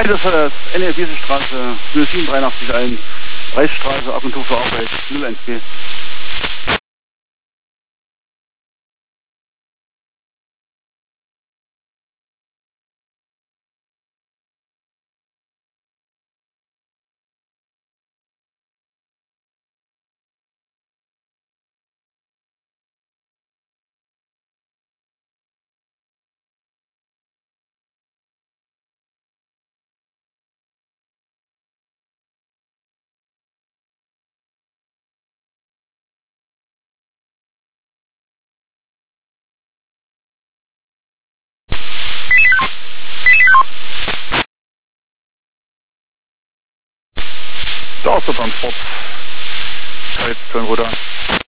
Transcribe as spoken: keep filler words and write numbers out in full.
Das ist das N F Wiesenstraße null sieben drei acht eins, Reichsstraße, Agentur für Arbeit null eins B. Der Transport, Zeit, Köln-Roda.